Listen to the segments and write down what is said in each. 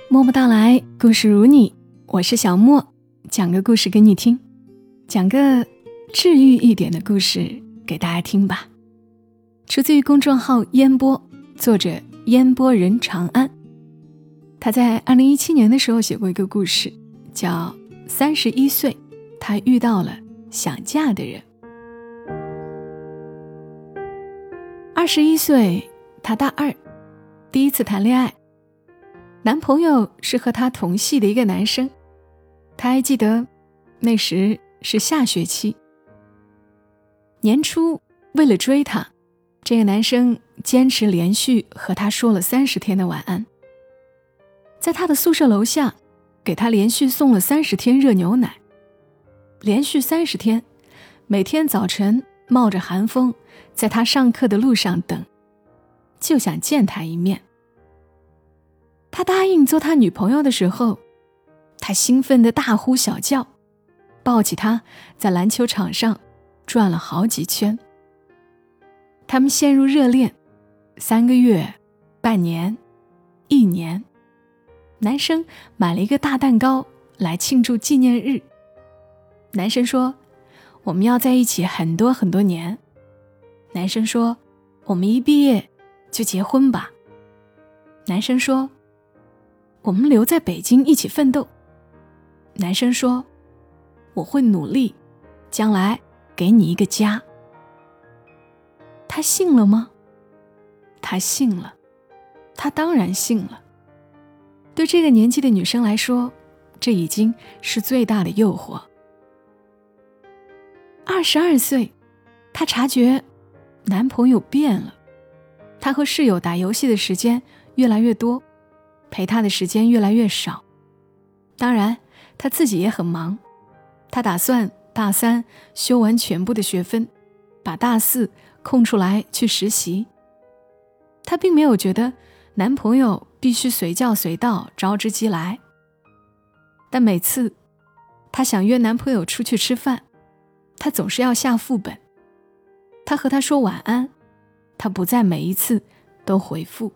默默到来，故事如你，我是小莫，讲个故事给你听，讲个治愈一点的故事给大家听吧。出自于公众号烟波，作者烟波人长安。他在2017年的时候写过一个故事，叫31岁他遇到了想嫁的人。21岁他大二，第一次谈恋爱，男朋友是和他同系的一个男生，他还记得那时是下学期。年初为了追他，这个男生坚持连续和他说了30天的晚安，在他的宿舍楼下给他连续送了30天热牛奶，连续30天，每天早晨冒着寒风在他上课的路上等，就想见他一面。他答应做他女朋友的时候，他兴奋地大呼小叫，抱起他在篮球场上转了好几圈。他们陷入热恋，3个月、半年、1年。男生买了一个大蛋糕来庆祝纪念日。男生说，我们要在一起很多很多年。男生说，我们一毕业就结婚吧。男生说，我们留在北京一起奋斗。男生说，我会努力，将来给你一个家。他信了吗？他信了，他当然信了。对这个年纪的女生来说，这已经是最大的诱惑。22岁，她察觉男朋友变了，他和室友打游戏的时间越来越多，陪他的时间越来越少。当然他自己也很忙，他打算大3修完全部的学分，把大4空出来去实习。他并没有觉得男朋友必须随叫随到，招之即来，但每次他想约男朋友出去吃饭，他总是要下副本。他和他说晚安，他不在每一次都回复。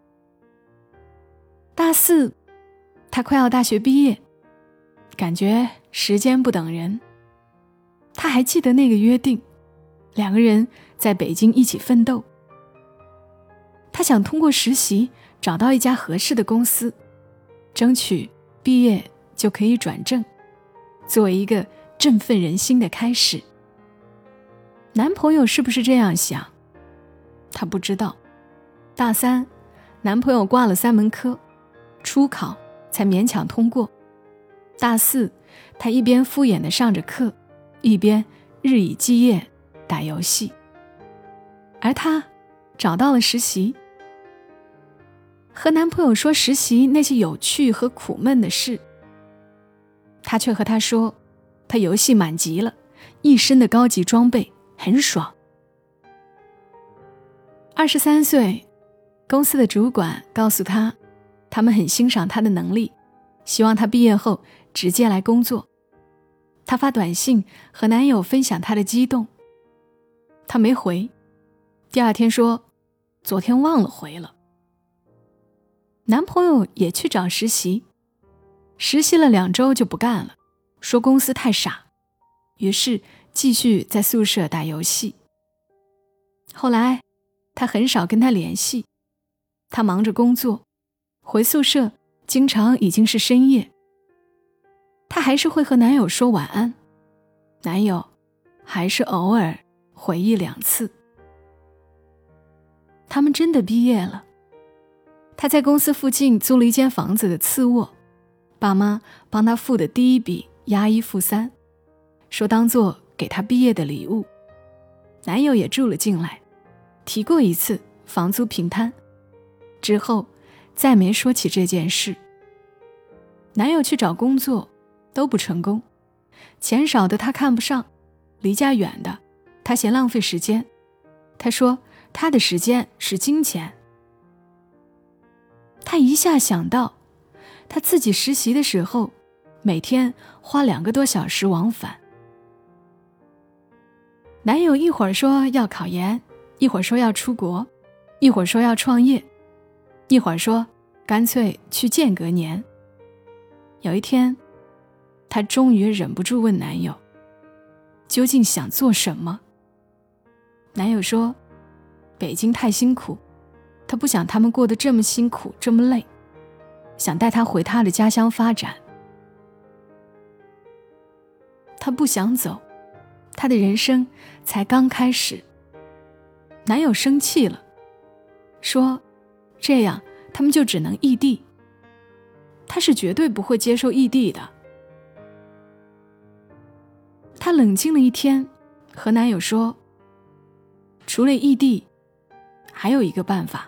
大4，他快要大学毕业，感觉时间不等人。他还记得那个约定，2个人在北京一起奋斗。他想通过实习找到一家合适的公司，争取毕业就可以转正，作为一个振奋人心的开始。男朋友是不是这样想？他不知道。大3，男朋友挂了3门科，初考才勉强通过。大4，他一边敷衍地上着课，一边日以继夜打游戏。而他找到了实习，和男朋友说实习那些有趣和苦闷的事，他却和他说他游戏满级了，一身的高级装备很爽。23岁，公司的主管告诉他，他们很欣赏他的能力，希望他毕业后直接来工作。他发短信和男友分享他的激动，他没回，第2天说昨天忘了回了。男朋友也去找实习，实习了2周就不干了，说公司太傻，于是继续在宿舍打游戏。后来他很少跟他联系，他忙着工作，回宿舍经常已经是深夜。他还是会和男友说晚安，男友还是偶尔回忆2次。他们真的毕业了。他在公司附近租了一间房子的次卧，爸妈帮他付的第一笔押1付3，说当作给他毕业的礼物。男友也住了进来，提过1次房租平摊，之后再没说起这件事。男友去找工作都不成功，钱少的他看不上，离家远的他嫌浪费时间。他说他的时间是金钱。他一下想到他自己实习的时候，每天花2个多小时往返。男友一会儿说要考研，一会儿说要出国，一会儿说要创业，一会儿说干脆去间隔年。有一天，她终于忍不住问男友，究竟想做什么？男友说，北京太辛苦，他不想他们过得这么辛苦这么累，想带他回他的家乡发展。他不想走，他的人生才刚开始。男友生气了，说这样他们就只能异地，他是绝对不会接受异地的。她冷静了一天，和男友说，除了异地，还有一个办法。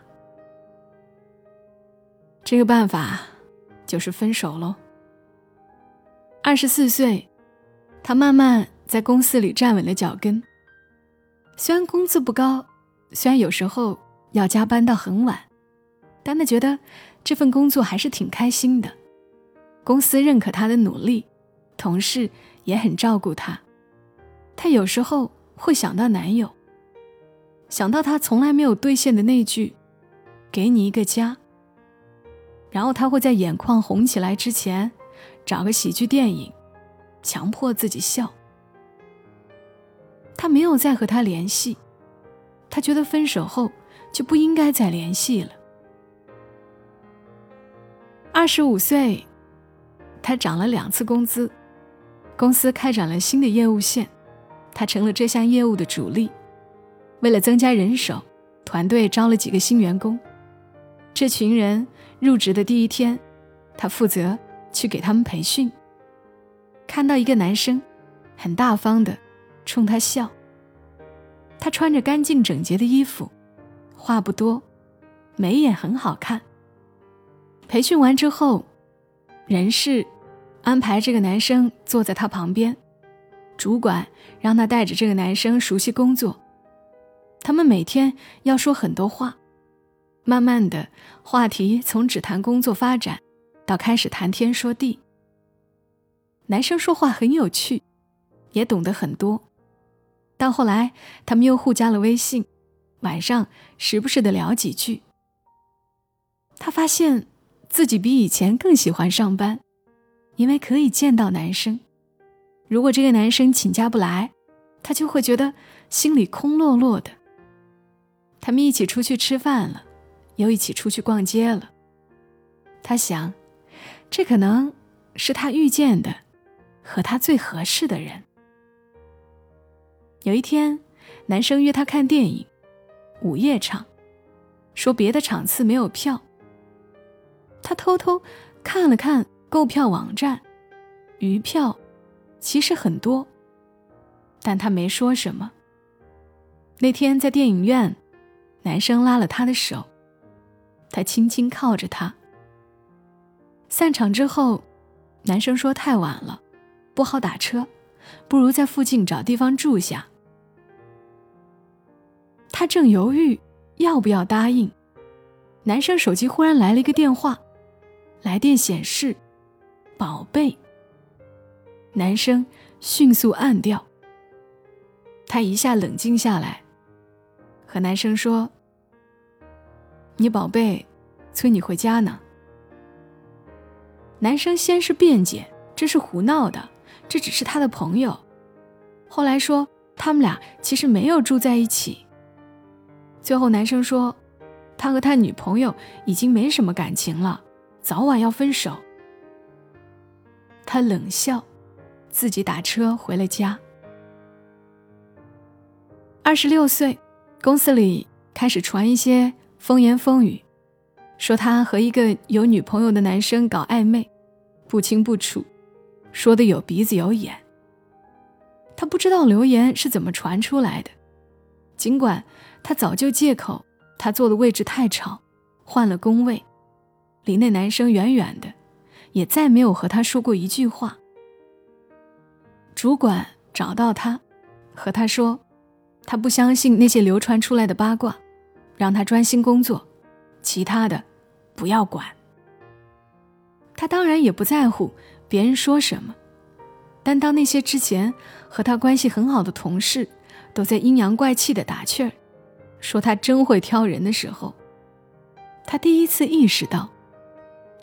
这个办法就是分手咯。24岁，她慢慢在公司里站稳了脚跟。虽然工资不高，虽然有时候要加班到很晚，但她觉得这份工作还是挺开心的。公司认可她的努力，同事也很照顾她。她有时候会想到男友，想到他从来没有兑现的那句给你一个家，然后她会在眼眶红起来之前找个喜剧电影，强迫自己笑。她没有再和他联系，她觉得分手后就不应该再联系了。25岁，她涨了2次工资，公司开展了新的业务线，她成了这项业务的主力。为了增加人手，团队招了几个新员工。这群人入职的第一天，她负责去给他们培训。看到一个男生很大方地冲她笑，他穿着干净整洁的衣服，话不多，眉眼很好看。培训完之后，人事安排这个男生坐在他旁边，主管让他带着这个男生熟悉工作。他们每天要说很多话，慢慢的话题从只谈工作发展到开始谈天说地。男生说话很有趣，也懂得很多。到后来他们又互加了微信，晚上时不时的聊几句。他发现自己比以前更喜欢上班，因为可以见到男生。如果这个男生请假不来，他就会觉得心里空落落的。他们一起出去吃饭了，又一起出去逛街了。他想，这可能是他遇见的和他最合适的人。有一天，男生约他看电影，午夜场，说别的场次没有票。他偷偷看了看购票网站，余票其实很多，但他没说什么。那天在电影院，男生拉了他的手，他轻轻靠着他。散场之后，男生说太晚了，不好打车，不如在附近找地方住下。他正犹豫要不要答应，男生手机忽然来了一个电话，来电显示宝贝。男生迅速按掉。他一下冷静下来，和男生说，你宝贝催你回家呢。男生先是辩解，这是胡闹的，这只是他的朋友。后来说他们俩其实没有住在一起。最后男生说，他和他女朋友已经没什么感情了，早晚要分手。他冷笑，自己打车回了家。26岁，公司里开始传一些风言风语，说他和一个有女朋友的男生搞暧昧，不清不楚，说的有鼻子有眼。他不知道流言是怎么传出来的，尽管他早就借口他坐的位置太吵，换了工位，离那男生远远的，也再没有和他说过一句话。主管找到他，和他说他不相信那些流传出来的八卦，让他专心工作，其他的不要管。他当然也不在乎别人说什么，但当那些之前和他关系很好的同事都在阴阳怪气的打趣儿，说他真会挑人的时候，他第一次意识到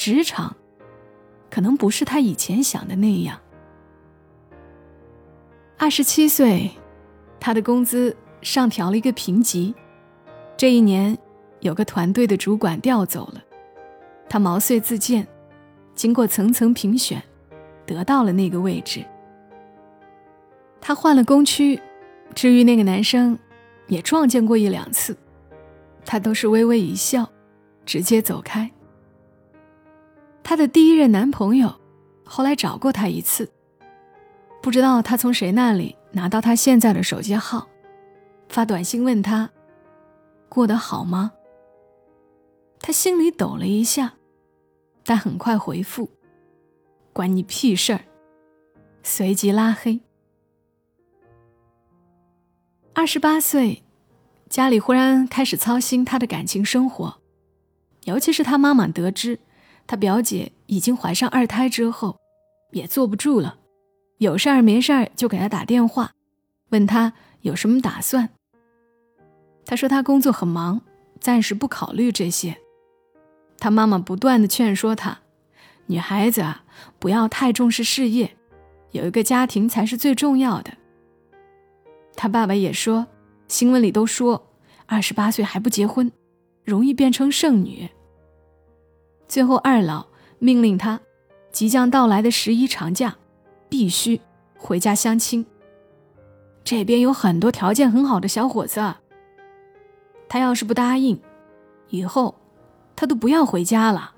职场可能不是他以前想的那样。27岁，他的工资上调了一个评级。这一年，有个团队的主管调走了，他毛遂自荐，经过层层评选，得到了那个位置。他换了工区，至于那个男生，也撞见过1-2次，他都是微微一笑，直接走开。他的第一任男朋友后来找过他一次，不知道他从谁那里拿到他现在的手机号，发短信问他过得好吗？他心里抖了一下，但很快回复关你屁事儿，随即拉黑。28岁，家里忽然开始操心他的感情生活，尤其是他妈妈得知他表姐已经怀上2胎之后，也坐不住了，有事儿没事儿就给他打电话，问他有什么打算。他说他工作很忙，暂时不考虑这些。他妈妈不断地劝说他，女孩子啊，不要太重视事业，有一个家庭才是最重要的。他爸爸也说，新闻里都说28岁还不结婚，容易变成剩女。最后二老命令他即将到来的11长假必须回家相亲，这边有很多条件很好的小伙子啊，他要是不答应，以后他都不要回家了。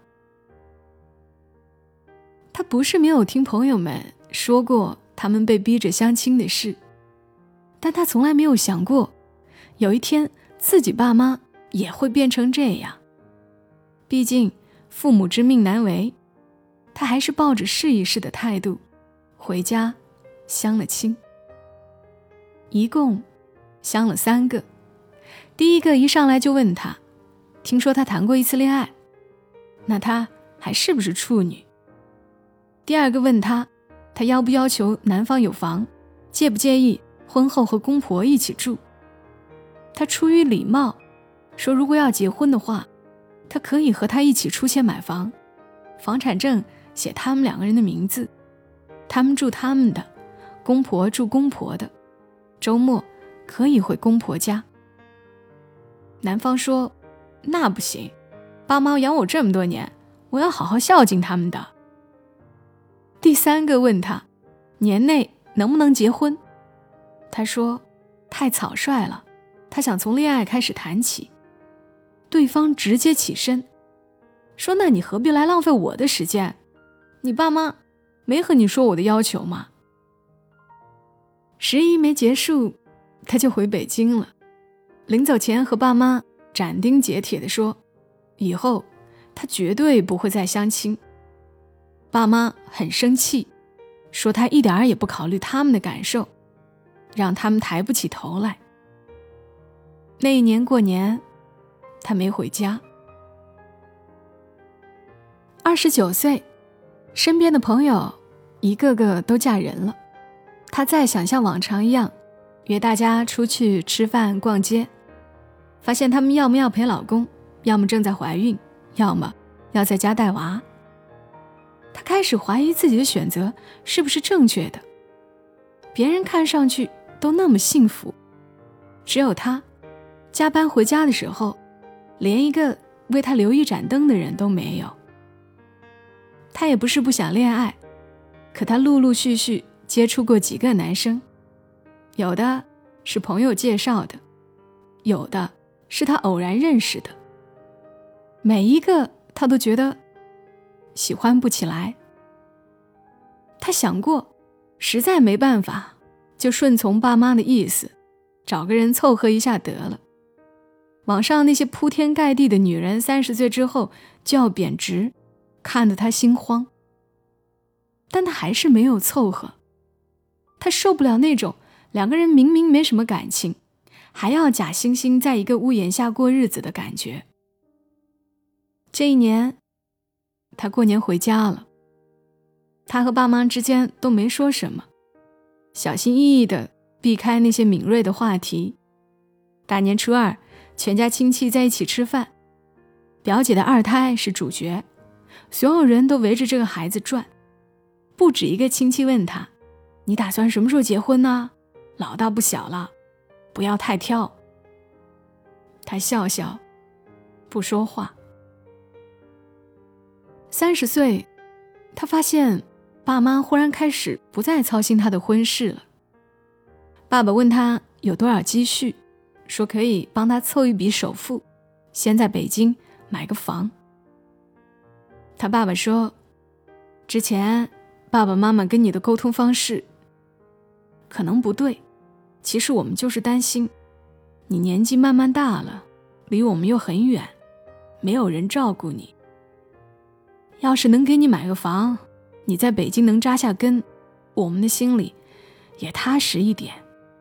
他不是没有听朋友们说过他们被逼着相亲的事，但他从来没有想过有一天自己爸妈也会变成这样。毕竟父母之命难违，他还是抱着试一试的态度回家相了亲。一共相了3个。第一个一上来就问他，听说他谈过1次恋爱，那他还是不是处女？第二个问他要不要求男方有房，介不介意婚后和公婆一起住。他出于礼貌说，如果要结婚的话，他可以和他一起出钱买房，房产证写他们2个人的名字，他们住他们的，公婆住公婆的，周末可以回公婆家。男方说，那不行，爸妈养我这么多年，我要好好孝敬他们的。第三个问他年内能不能结婚，他说太草率了，他想从恋爱开始谈起。对方直接起身说，那你何必来浪费我的时间，你爸妈没和你说我的要求吗？11没结束，他就回北京了。临走前和爸妈斩钉截铁地说，以后他绝对不会再相亲。爸妈很生气，说他一点也不考虑他们的感受，让他们抬不起头来。那一年过年，他没回家。29岁，身边的朋友一个个都嫁人了，他再想像往常一样约大家出去吃饭逛街，发现他们要么要陪老公，要么正在怀孕，要么要在家带娃。他开始怀疑自己的选择是不是正确的。别人看上去都那么幸福，只有他加班回家的时候，连一个为他留一盏灯的人都没有。他也不是不想恋爱，可他陆陆续续接触过几个男生，有的是朋友介绍的，有的是他偶然认识的，每一个他都觉得喜欢不起来。他想过，实在没办法，就顺从爸妈的意思，找个人凑合一下得了。网上那些铺天盖地的女人30岁之后就要贬值，看得他心慌。但他还是没有凑合，他受不了那种2个人明明没什么感情，还要假惺惺在一个屋檐下过日子的感觉。这一年，他过年回家了，他和爸妈之间都没说什么，小心翼翼地避开那些敏锐的话题。大年初2，全家亲戚在一起吃饭，表姐的2胎是主角， 所有人都围着这个孩子转，不止一个亲戚问他，你打算什么时候结婚呢？老大不小了，不要太挑。他笑笑，不说话。30岁，他发现爸妈忽然开始不再操心他的婚事了。爸爸问他有多少积蓄，说可以帮他凑一笔首付，先在北京买个房。他爸爸说，之前爸爸妈妈跟你的沟通方式可能不对，其实我们就是担心你年纪慢慢大了，离我们又很远，没有人照顾你。要是能给你买个房，你在北京能扎下根，我们的心里也踏实一点。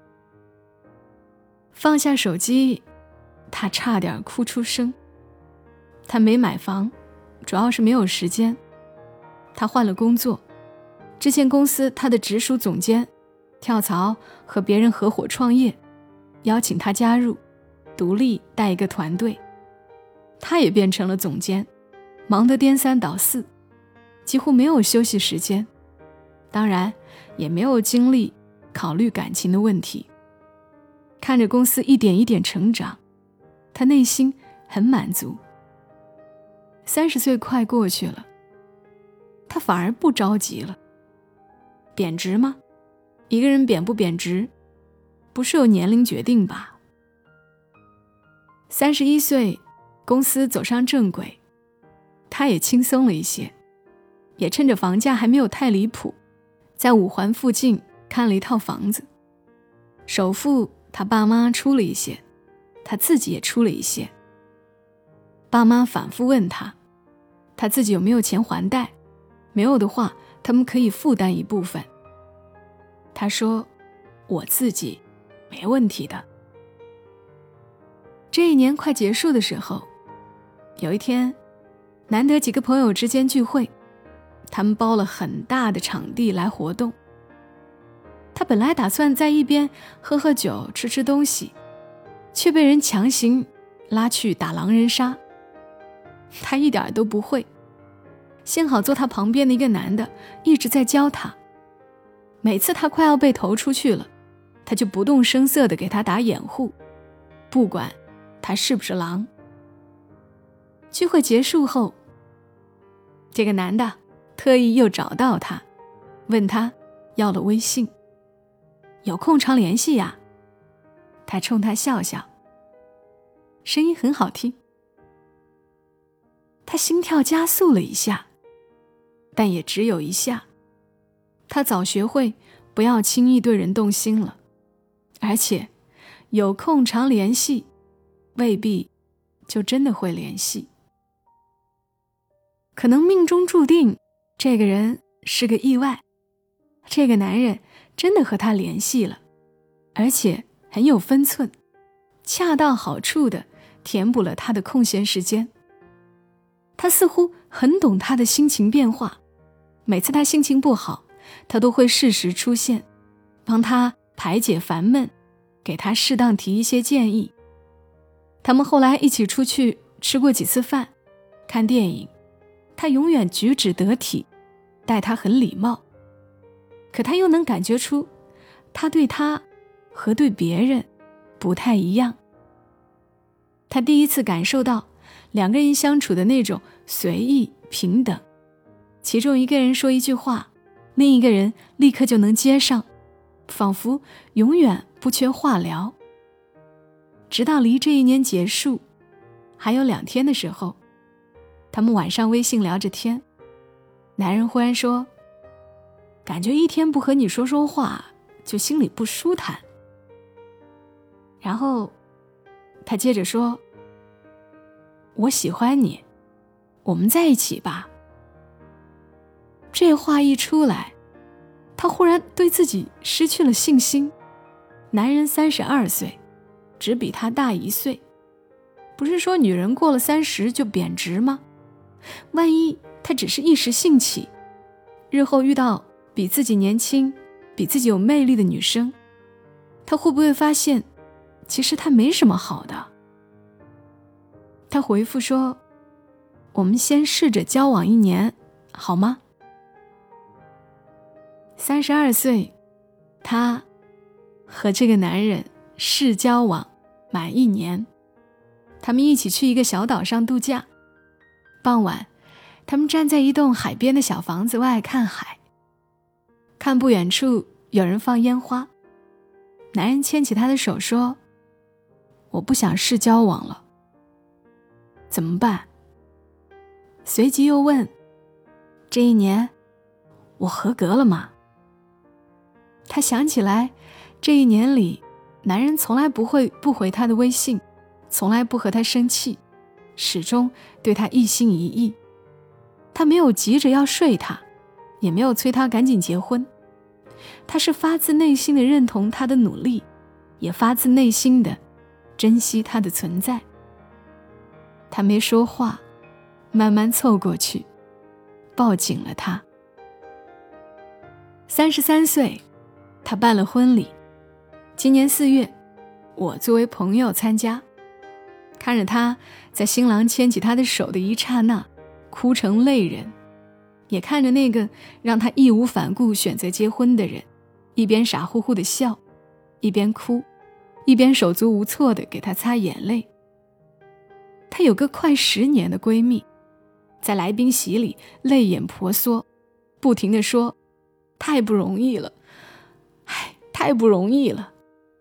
放下手机，他差点哭出声。他没买房，主要是没有时间。他换了工作，之前公司他的直属总监跳槽和别人合伙创业，邀请他加入，独立带一个团队。他也变成了总监，忙得颠三倒四，几乎没有休息时间，当然也没有精力考虑感情的问题。看着公司一点一点成长，他内心很满足。30岁快过去了，他反而不着急了。贬值吗？一个人贬不贬值，不是由年龄决定吧？31岁，公司走上正轨，他也轻松了一些，也趁着房价还没有太离谱，在5环附近看了一套房子。首付他爸妈出了一些，他自己也出了一些。爸妈反复问他，他自己有没有钱还贷，没有的话，他们可以负担一部分。他说，我自己没问题的。这一年快结束的时候，有一天，难得几个朋友之间聚会，他们包了很大的场地来活动。他本来打算在一边喝喝酒吃吃东西，却被人强行拉去打狼人杀。他一点都不会，幸好坐他旁边的一个男的一直在教他。每次他快要被投出去了，他就不动声色地给他打掩护，不管他是不是狼。聚会结束后，这个男的特意又找到他，问他要了微信，有空常联系呀。他冲他笑笑，声音很好听。他心跳加速了一下，但也只有一下。他早学会不要轻易对人动心了，而且有空常联系，未必就真的会联系。可能命中注定这个人是个意外，这个男人真的和他联系了，而且很有分寸，恰到好处地填补了他的空闲时间。他似乎很懂他的心情变化，每次他心情不好，他都会适时出现，帮他排解烦闷，给他适当提一些建议。他们后来一起出去吃过几次饭，看电影，他永远举止得体，待他很礼貌。可他又能感觉出，他对他和对别人不太一样。他第一次感受到两个人相处的那种随意平等，其中一个人说一句话，另一个人立刻就能接上，仿佛永远不缺话聊。直到离这一年结束还有2天的时候，他们晚上微信聊着天，男人忽然说，感觉一天不和你说说话就心里不舒坦。然后他接着说，我喜欢你，我们在一起吧。这话一出来，他忽然对自己失去了信心。男人32岁，只比他大1岁，不是说女人过了30就贬值吗？万一他只是一时兴起，日后遇到比自己年轻、比自己有魅力的女生，他会不会发现其实他没什么好的？他回复说， 我们先试着交往1年，好吗？32岁，她和这个男人试交往满1年，他们一起去一个小岛上度假。傍晚，他们站在一栋海边的小房子外看海，看不远处有人放烟花。男人牵起她的手说：我不想试交往了，怎么办？随即又问：这1年我合格了吗？她想起来，这1年里，男人从来不会不回她的微信，从来不和她生气，始终对她一心一意。他没有急着要睡她，也没有催她赶紧结婚。他是发自内心的认同她的努力，也发自内心的珍惜她的存在。他没说话，慢慢凑过去，抱紧了她。33岁，他办了婚礼。今年4月，我作为朋友参加，看着他在新郎牵起他的手的一刹那哭成泪人，也看着那个让他义无反顾选择结婚的人一边傻乎乎的笑，一边哭，一边手足无措地给他擦眼泪。她有个快10年的闺蜜，在来宾席里泪眼婆娑，不停地说：太不容易了，太不容易了。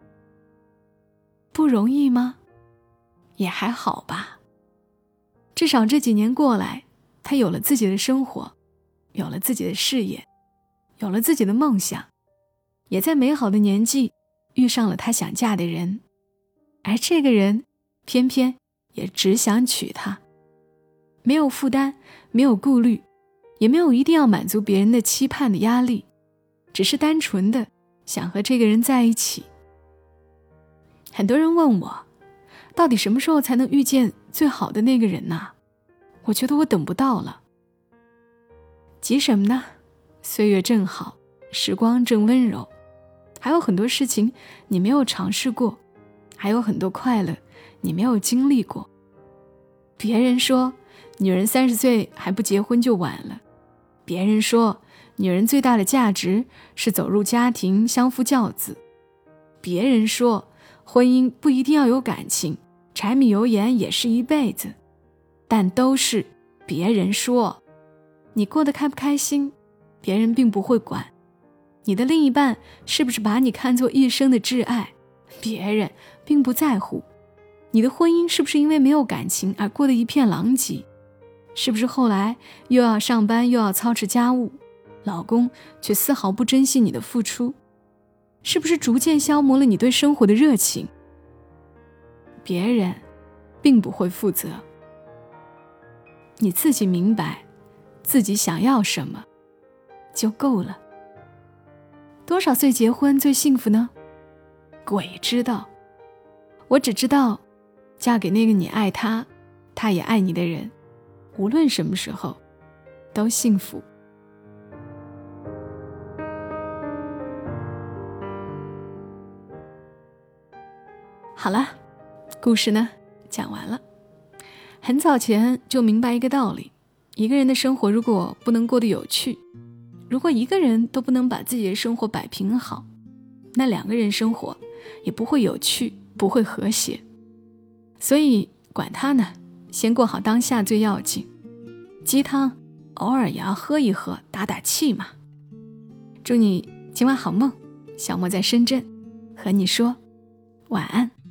不容易吗？也还好吧。至少这几年过来，她有了自己的生活，有了自己的事业，有了自己的梦想，也在美好的年纪遇上了她想嫁的人，而这个人偏偏也只想娶她。没有负担，没有顾虑，也没有一定要满足别人的期盼的压力，只是单纯的想和这个人在一起。很多人问我，到底什么时候才能遇见最好的那个人呢？我觉得我等不到了。急什么呢？岁月正好，时光正温柔，还有很多事情你没有尝试过，还有很多快乐你没有经历过。别人说女人30岁还不结婚就晚了，别人说女人最大的价值是走入家庭相夫教子，别人说婚姻不一定要有感情，柴米油盐也是一辈子，但都是别人说。你过得开不开心，别人并不会管。你的另一半是不是把你看作一生的挚爱，别人并不在乎。你的婚姻是不是因为没有感情而过得一片狼藉，是不是后来又要上班又要操持家务，老公却丝毫不珍惜你的付出，是不是逐渐消磨了你对生活的热情？别人并不会负责。你自己明白自己想要什么就够了。多少岁结婚最幸福呢？鬼知道。我只知道，嫁给那个你爱他，他也爱你的人，无论什么时候都幸福。好了，故事呢讲完了。很早前就明白一个道理，一个人的生活如果不能过得有趣，如果一个人都不能把自己的生活摆平好，那2个人生活也不会有趣，不会和谐。所以管他呢，先过好当下最要紧。鸡汤偶尔也要喝一喝，打打气嘛。祝你今晚好梦，小莫在深圳和你说晚安。